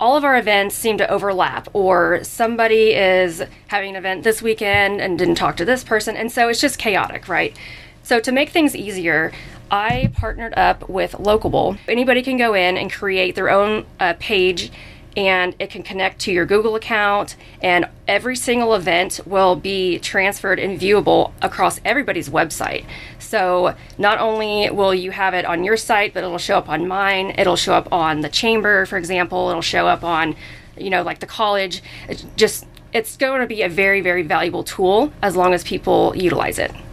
all of our events seem to overlap, or somebody is having an event this weekend and didn't talk to this person, and so it's just chaotic, right? So to make things easier, I partnered up with Localable. Anybody can go in and create their own page, and it can connect to your Google account, and every single event will be transferred and viewable across everybody's website. So not only will you have it on your site, but it'll show up on mine, it'll show up on the chamber, for example, it'll show up on, like the college. It's going to be a very, very valuable tool as long as people utilize it.